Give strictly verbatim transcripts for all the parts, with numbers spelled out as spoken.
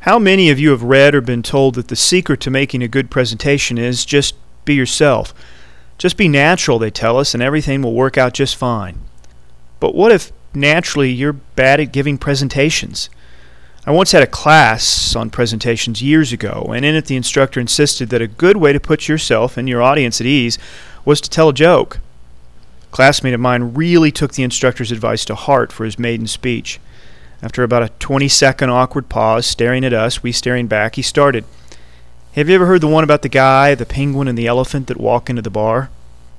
How many of you have read or been told that the secret to making a good presentation is just be yourself? Just be natural, they tell us, and everything will work out just fine. But what if naturally you're bad at giving presentations? I once had a class on presentations years ago, and in it the instructor insisted that a good way to put yourself and your audience at ease was to tell a joke. A classmate of mine really took the instructor's advice to heart for his maiden speech. After about a twenty-second awkward pause, staring at us, we staring back, he started, "Have you ever heard the one about the guy, the penguin, and the elephant that walk into the bar?"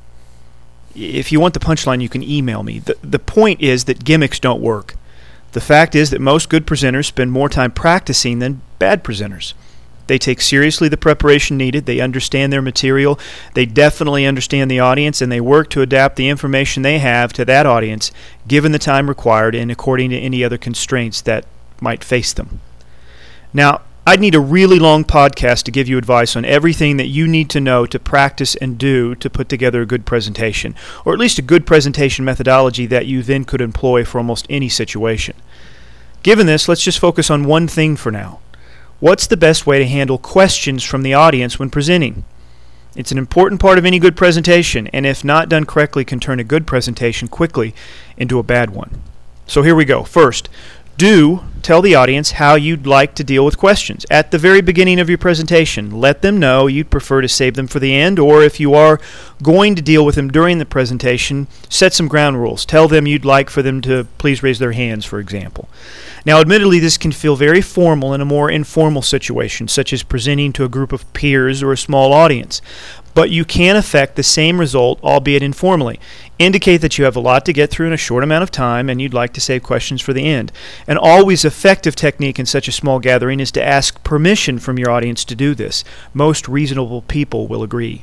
If you want the punchline, you can email me. The, the point is that gimmicks don't work. The fact is that most good presenters spend more time practicing than bad presenters. They take seriously the preparation needed, they understand their material, they definitely understand the audience, and they work to adapt the information they have to that audience, given the time required and according to any other constraints that might face them. Now, I'd need a really long podcast to give you advice on everything that you need to know to practice and do to put together a good presentation, or at least a good presentation methodology that you then could employ for almost any situation. Given this, let's just focus on one thing for now. What's the best way to handle questions from the audience when presenting? It's an important part of any good presentation, and if not done correctly, can turn a good presentation quickly into a bad one. So here we go. First, do tell the audience how you'd like to deal with questions. At the very beginning of your presentation, let them know you'd prefer to save them for the end, or if you are going to deal with them during the presentation, set some ground rules. Tell them you'd like for them to please raise their hands, for example. Now, admittedly, this can feel very formal in a more informal situation, such as presenting to a group of peers or a small audience. But you can affect the same result, albeit informally. Indicate that you have a lot to get through in a short amount of time and you'd like to save questions for the end. An always effective technique in such a small gathering is to ask permission from your audience to do this. Most reasonable people will agree.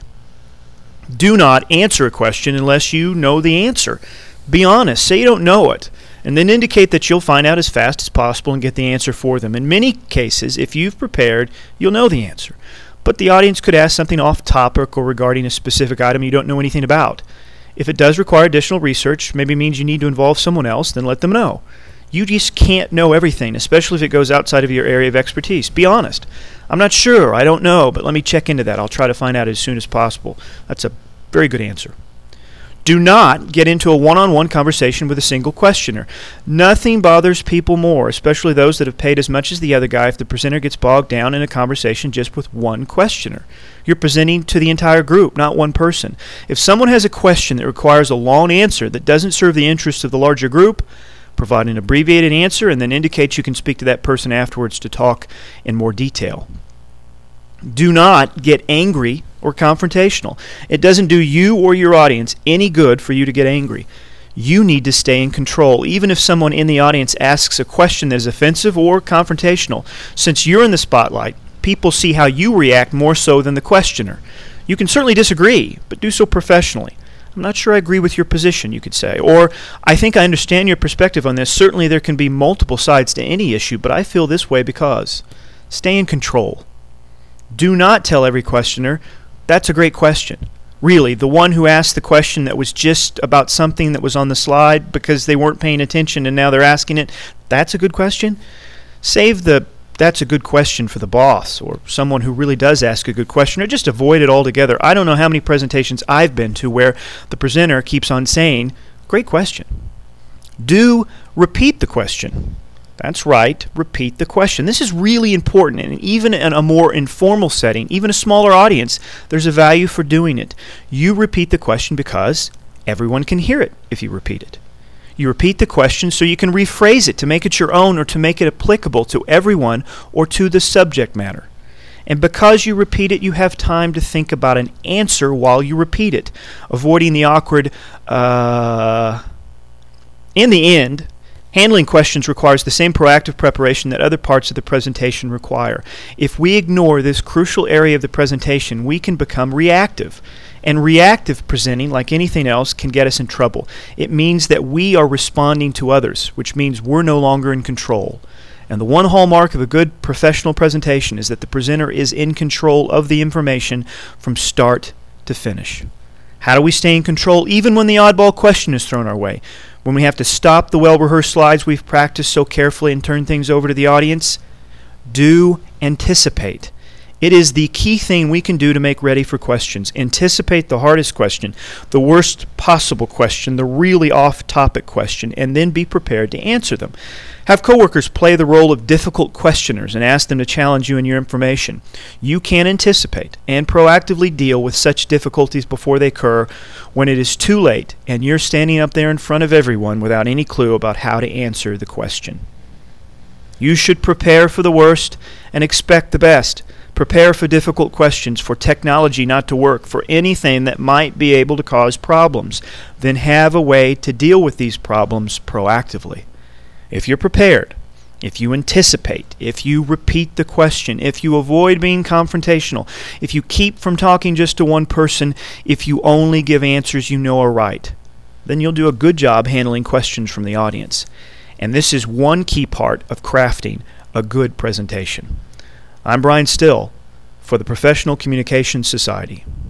Do not answer a question unless you know the answer. Be honest. Say you don't know it. And then indicate that you'll find out as fast as possible and get the answer for them. In many cases, if you've prepared, you'll know the answer. But the audience could ask something off topic or regarding a specific item you don't know anything about. If it does require additional research, maybe means you need to involve someone else, then let them know. You just can't know everything, especially if it goes outside of your area of expertise. Be honest. I'm not sure, I don't know, but let me check into that. I'll try to find out as soon as possible. That's a very good answer. Do not get into a one-on-one conversation with a single questioner. Nothing bothers people more, especially those that have paid as much as the other guy, if the presenter gets bogged down in a conversation just with one questioner. You're presenting to the entire group, not one person. If someone has a question that requires a long answer that doesn't serve the interests of the larger group, provide an abbreviated answer and then indicate you can speak to that person afterwards to talk in more detail. Do not get angry or confrontational. It doesn't do you or your audience any good for you to get angry. You need to stay in control, even if someone in the audience asks a question that is offensive or confrontational. Since you're in the spotlight, people see how you react more so than the questioner. You can certainly disagree, but do so professionally. I'm not sure I agree with your position, you could say. Or, I think I understand your perspective on this. Certainly there can be multiple sides to any issue, but I feel this way because. Stay in control. Do not tell every questioner, "That's a great question." Really, the one who asked the question that was just about something that was on the slide because they weren't paying attention and now they're asking it, "That's a good question?" Save the "that's a good question" for the boss or someone who really does ask a good question, or just avoid it altogether. I don't know how many presentations I've been to where the presenter keeps on saying, "Great question." Do repeat the question. That's right, repeat the question. This is really important, and even in a more informal setting, even a smaller audience, there's a value for doing it. You repeat the question because everyone can hear it if you repeat it. You repeat the question so you can rephrase it to make it your own or to make it applicable to everyone or to the subject matter. And because you repeat it, you have time to think about an answer while you repeat it, avoiding the awkward, uh... In the end, handling questions requires the same proactive preparation that other parts of the presentation require. If we ignore this crucial area of the presentation, we can become reactive. And reactive presenting, like anything else, can get us in trouble. It means that we are responding to others, which means we're no longer in control. And the one hallmark of a good professional presentation is that the presenter is in control of the information from start to finish. How do we stay in control even when the oddball question is thrown our way? When we have to stop the well-rehearsed slides we've practiced so carefully and turn things over to the audience? Do anticipate. It is the key thing we can do to make ready for questions. Anticipate the hardest question, the worst possible question, the really off-topic question, and then be prepared to answer them. Have coworkers play the role of difficult questioners and ask them to challenge you in your information. You can anticipate and proactively deal with such difficulties before they occur when it is too late and you're standing up there in front of everyone without any clue about how to answer the question. You should prepare for the worst and expect the best. Prepare for difficult questions, for technology not to work, for anything that might be able to cause problems. Then have a way to deal with these problems proactively. If you're prepared, if you anticipate, if you repeat the question, if you avoid being confrontational, if you keep from talking just to one person, if you only give answers you know are right, then you'll do a good job handling questions from the audience. And this is one key part of crafting a good presentation. I'm Brian Still for the Professional Communications Society.